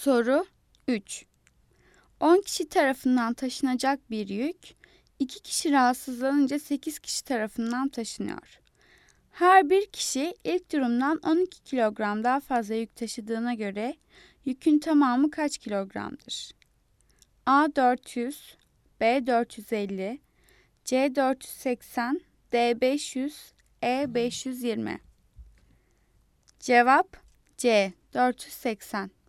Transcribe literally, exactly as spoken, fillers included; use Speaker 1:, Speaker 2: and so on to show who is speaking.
Speaker 1: Soru üç. on kişi tarafından taşınacak bir yük, iki kişi rahatsızlanınca sekiz kişi tarafından taşınıyor. Her bir kişi ilk durumdan on iki kilogram daha fazla yük taşıdığına göre yükün tamamı kaç kilogramdır? A dört yüz, B dört yüz elli, C dört yüz seksen, D beş yüz, E beş yüz yirmi. Cevap C dört yüz seksen.